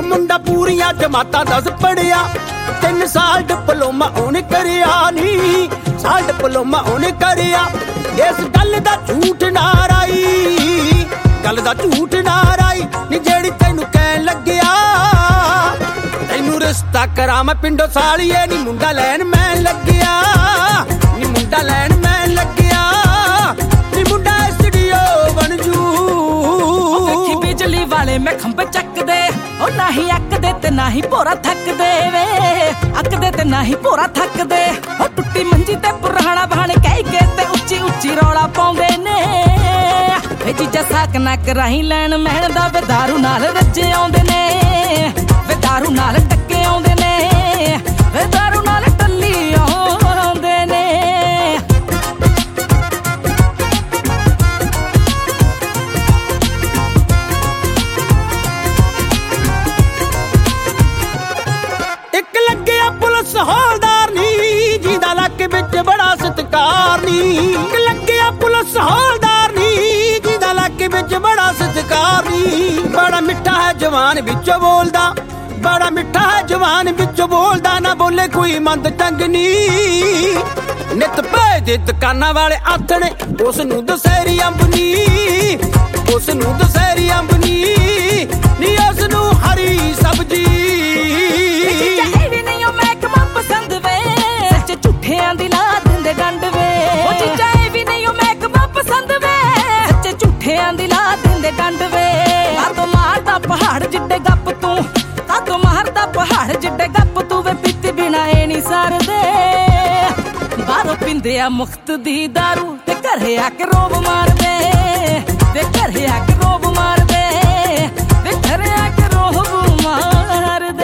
ਮੁੰਡਾ ਪੂਰੀਆਂ ਜਮਾਤਾਂ 10 ਪੜਿਆ 3 ਸਾਲ ਡਿਪਲੋਮਾ ਉਹਨੇ ਕਰਿਆ ਨੀ ਸਾਲ ਡਿਪਲੋਮਾ ਉਹਨੇ ਕਰਿਆ ਇਸ ਗੱਲ ਦਾ ਝੂਠ ਨਾ ਰਾਈ ਗੱਲ ਦਾ ਝੂਠ ਨਾ ਰਾਈ ਨੀ ਜਿਹੜੀ ਤੈਨੂੰ ਕਹਿਣ ਲੱਗਿਆ ਤੈਨੂੰ ਰਿਸ਼ਤਾ ਕਰਾਂ ਮੈਂ ਪਿੰਡੋਂ ਸਾਲੀਏ ਨੀ ਮੁੰਡਾ ਲੈਣ ਮੈਂ ਲੱਗਿਆ ਨੀ ਮੁੰਡਾ ਲੈਣ ਮੈਂ ਲੱਗਿਆ ਨੀ ਮੁੰਡਾ ਸਟੂਡੀਓ ਬਣ ਜੂ ਵੇਖੀ ਬਿਜਲੀ ਵਾਲੇ ਮੈਂ ਖੰਭ ਚੱਕਦੇ ਉਹ ਨਹੀਂ ਅੱਕਦੇ ਤੇ ਨਹੀਂ ਭੋਰਾ ਥੱਕਦੇ ਵੇ ਅੱਕਦੇ ਤੇ ਨਹੀਂ ਭੋਰਾ ਥੱਕਦੇ ਉਹ ਟੁੱਟੀ ਮੰਜੀ ਤੇ ਪੁਰਾਣਾ ਬਹਾਨੇ ਕਹਿ ਕੇ ਤੇ ਉੱਚੀ ਉੱਚੀ ਰੌਲਾ ਪਾਉਂਦੇ ਨੇ ਵੇ ਜੀਜਾ ਸਾਕ ਨਾ ਕਰਾਈ ਲੈਣ ਮਹਿਣ ਦਾ ਵੇ ਦਾਰੂ ਨਾਲ ਰੱਜੇ ਆਉਂਦੇ ਨੇ ਵੇ ਦਾਰੂ ਨਾਲ ਟੱਕੇ ਆਉਂਦੇ ਨੇ ਵੇ ਦਾਰੂ ਨਾਲ ਟੱਲੀ ਆਉਂਦੇ ਨੇ ਇੱਕ ਲੱਗਿਆ ਪੁਲਿਸ ਹੌਲਦਾਰ ਨੀ ਜਿਹਦਾ ਇਲਾਕੇ ਵਿੱਚ ਬੜਾ ਸਤਿਕਾਰ ਨੀ ਇੱਕ ਲੱਗਿਆ ਪੁਲਿਸ ਹੌਲਦਾਰ ਨੀ ਜਿਹਦਾ ਇਲਾਕੇ ਵਿੱਚ ਬੜਾ ਸਤਿਕਾਰ ਨੀ ਬੜਾ ਮਿੱਠਾ ਹੈ ਜਵਾਨ ਵਿੱਚੋਂ ਬੋਲਦਾ ਬੜਾ ਮਿੱਠਾ ਹੈ ਜਵਾਨ ਵਿੱਚੋਂ ਬੋਲਦਾ ਨਾ ਬੋਲੇ ਕੋਈ ਮੰਦ ਟੰਗ ਨੀ ਨਿਤ ਪੈ ਦੇ ਦੁਕਾਨਾਂ ਵਾਲੇ ਆਥਣੇ ਉਸ ਨੂੰ ਦਸਹਿਰੀ ਅੰਬ ਨੀ ਉਸ ਨੂੰ ਦਸਹਿਰੀ ਅੰਬ ਨੀ ਨੀ ਉਸ ਨੂੰ ਹਰੀ ਸਬਜੀ ਝੂਠਿਆਂ ਦੀ ਲਾ ਦਿੰਦੇ ਡੰਡ ਵੇ ਉਹ ਚੀਜ਼ਾਂ ਇਹ ਵੀ ਨਹੀਂ ਉਹ ਮਹਿਕਮਾ ਪਸੰਦ ਵੇ ਸੱਚੇ ਝੂਠਿਆਂ ਦੀ ਲਾ ਦਿੰਦੇ ਡੰਡ ਵੇ ਕਾਤੋਂ ਮਾਰਦਾ ਪਹਾੜ ਜਿੱਡੇ ਗੱਪ ਤੂੰ ਕਾਤੋਂ ਮਾਰਦਾ ਪਹਾੜ ਜਿੱਡੇ ਗੱਪ ਤੂੰ ਵੇ ਪੀਤੀ ਬਿਨਾ ਇਹ ਨਹੀਂ ਸਰਦੇ ਬਾਹਰੋਂ ਪੀਂਦੇ ਆ ਮੁਖਤ ਦੀ ਦਾਰੂ ਤੇ ਘਰੇ ਆ ਕੇ ਰੋਬ ਮਾਰਦੇ ਵੇ ਘਰੇ ਆ ਕੇ ਰੋਬ ਮਾਰਦੇ ਵੇ ਘਰੇ ਆ ਕੇ ਰੋਬ ਮਾਰਦੇ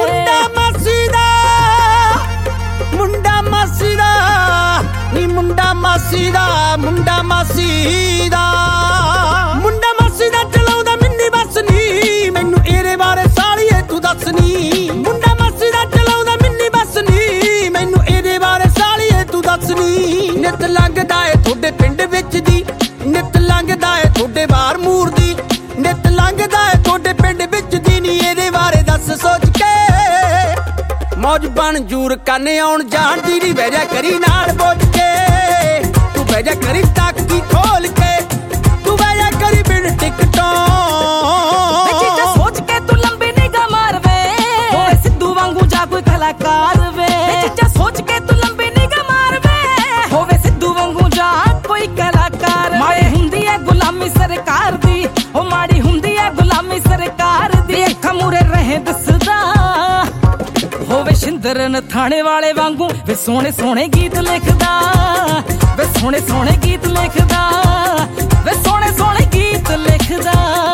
ਮੁੰਡਾ ਮਾਸੀ ਦਾ ਮੁੰਡਾ ਮਾਸੀ ਦਾ ਮੁੰਡਾ ਮਾਸੀ ਦਾ ਚਲਾਉਂਦਾ ਮਿੰਨੀ ਬੱਸ ਨੀ ਮੈਨੂੰ ਇਹਦੇ ਬਾਰੇ ਸਾਲੀਏ ਤੂੰ ਦੱਸ ਨੀ ਮੁੰਡਾ ਮਾਸੀ ਦਾ ਚਲਾਉਂਦਾ ਮਿੰਨੀ ਬੱਸ ਨੀ ਮੈਨੂੰ ਇਹਦੇ ਬਾਰੇ ਸਾਲੀਏ ਤੂੰ ਦੱਸ ਨੀ ਨਿਤ ਲੰਘਦਾ ਏ ਤੁਹਾਡੇ ਪਿੰਡ ਵਿੱਚ ਦੀ ਨਿਤ ਲੰਘਦਾ ਏ ਤੁਹਾਡੇ ਬਾਹਰ ਮੂਰ ਦੀ ਨਿਤ ਲੰਘਦਾ ਏ ਤੁਹਾਡੇ ਪਿੰਡ ਵਿੱਚ ਦੀ ਨੀ ਇਹਦੇ ਬਾਰੇ ਦੱਸ ਸੋਚ ਕੇ ਮੌਜ ਬਣ ਜੂਰ ਕੰਨ ਆਉਣ ਜਾਣ ਦੀ ਨੀ ਬਹਿ ਜਾ ਕਰੀ ਨਾਲ ਬੋਝ ਕੇ ਤੂੰ ਬਹਿ ਜਾ ਕਰੀ ਤਾਕੀ ਖੋਲ ਕੇ ਤੂੰ ਬਹਿ ਜਾ ਕਰੀ ਬਿਨ ਟਿਕਟੋਂ ਵੇ ਚੀਜ਼ਾਂ ਸੋਚ ਕੇ ਤੂੰ ਲੰਬੀ ਨਿਗਾਹ ਮਾਰ ਵੇ ਹੋਵੇ ਸਿੱਧੂ ਵਾਂਗੂ ਜਾਂ ਕੋਈ ਕਲਾਕਾਰ ਵੇ ਚੀਜ਼ਾਂ ਸੋਚ ਕੇ ਤੂੰ ਲੰਬੀ ਨਿਗਾਹ ਮਾਰ ਵੇ ਹੋਵੇ ਸਿੱਧੂ ਵਾਂਗੂ ਜਾਂ ਕੋਈ ਕਲਾਕਾਰ ਮਾੜੀ ਹੁੰਦੀ ਹੈ ਗੁਲਾਮੀ ਸਰਕਾਰ ਦੀ ਉਹ ਮਾੜੀ ਹੁੰਦੀ ਹੈ ਗੁਲਾਮੀ ਸਰਕਾਰ ਦੀ ਅੱਖਾਂ ਮੂਰੇ ਰਹੇ ਦਿਸਦਾ ਹੋਵੇ ਸ਼ਿੰਦਰਨ ਥਾਣੇ ਵਾਲੇ ਵਾਂਗੂ ਵੇ ਸੋਹਣੇ ਸੋਹਣੇ ਗੀਤ ਲਿਖਦਾ ਵੇ ਸੋਹਣੇ ਸੋਹਣੇ ਗੀਤ ਲਿਖਦਾ ਵੇ ਸੋਹਣੇ ਸੋਹਣੇ ਗੀਤ ਲਿਖਦਾ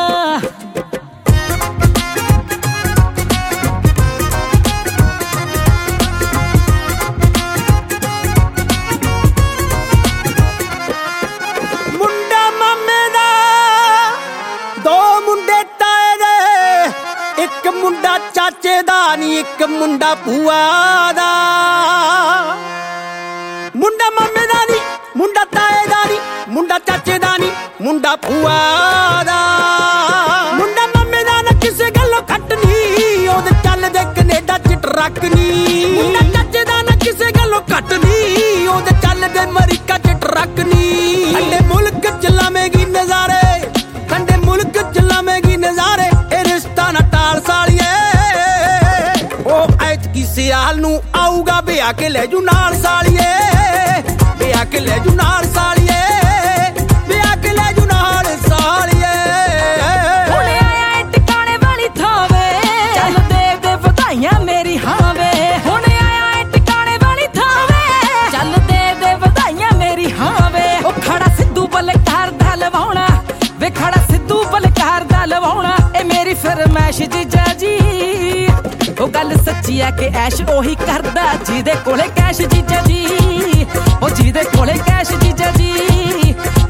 ਮੁੰਡਾ ਮਾਮੇ ਦਾ 2 ਮੁੰਡੇ ਤਾਏ ਦੇ ਇੱਕ ਮੁੰਡਾ ਚਾਚੇ ਦਾ ਨੀ ਇੱਕ ਮੁੰਡਾ ਭੂਆ ਦਾ ਮੁੰਡਾ ਮਾਮੇ ਦਾ ਨੀ ਮੁੰਡਾ ਤਾਏ ਦਾ ਨੀ ਮੁੰਡਾ ਚਾਚੇ ਦਾ ਨੀ ਮੁੰਡਾ ਭੂਆ ਦਾ ਮੁੰਡਾ ਮਾਮੇ ਦਾ ਨਾ ਕਿਸੇ ਗੱਲੋਂ ਘੱਟ ਨੀ ਉਹਦੇ ਚੱਲਦੇ ਕੈਨੇਡਾ ਚ ਟਰੱਕ ਨੀ ਮੁੰਡਾ ਚਾਚੇ ਦਾ ਨਾ ਕਿਸੇ ਗੱਲੋਂ ਘੱਟ ਨੀ ਉਹਦੇ ਚੱਲਦੇ ਅਮਰੀਕਾ ਚ ਟਰੱਕ ਨੀ ਠੰਡੇ ਮੁਲਕ ਚ ਲਾਵੇਂਗੀ ਨਜ਼ਾਰੇ ਠੰਡੇ ਮੁਲਕ ਚ ਲਾਵੇਂਗੀ ਨਜ਼ਾਰੇ ਇਹ ਰਿਸ਼ਤਾ ਨਾ ਟਾਲ ਸਾਲੀਏ ਉਹ ਐਤਕੀ ਸਿਆਲ ਨੂੰ ਆਊਗਾ ਵਿਆਹ ਕੇ ਲੈ ਜੂ ਨਾਲ ਸਾਲੀਏ ਵਿਆਹ ਕੇ ਲੈ ਜੂ ਨਾਲ ਸਾਲੀਏ ਵਿਆਹ ਕੇ ਲੈ ਜੂ ਨਾਲ ਸਾਲੀਏ ਹੁਣ ਆਇਆ ਟਿਕਾਣੇ ਵਾਲੀ ਥਾਂ ਵੇ ਚੱਲ ਦੇਵ ਦੇ ਵਧਾਈਆਂ ਮੇਰੀ ਹਾਂ ਵੇ ਹੁਣ ਆਇਆ ਟਿਕਾਣੇ ਵਾਲੀ ਥਾਂ ਵੇ ਚੱਲ ਦੇਵ ਦੇ ਵਧਾਈਆਂ ਮੇਰੀ ਹਾਂ ਵੇ ਉਹ ਖੜਾ ਸਿੱਧੂ ਬਲਕਾਰ ਦਾ ਲਵਾਉਣਾ ਵੇ ਖੜਾ ਸਿੱਧੂ ਬਲਕਾਰ ਦਾ ਲਵਾਉਣਾ ਇਹ ਮੇਰੀ ਫਰਮਾਇਸ਼ ਜੀਜਾ ਜੀ ਉਹ ਗੱਲ ਸੱਚੀ ਆ ਕਿ ਐਸ਼ ਉਹੀ ਕਰਦਾ ਜਿਹਦੇ ਕੋਲੇ ਕੈਸ਼ ਜੀਜਾ ਜੀ ਉਹ ਜਿਹਦੇ ਕੋਲੇ ਕੈਸ਼ ਜੀਜਾ ਜੀ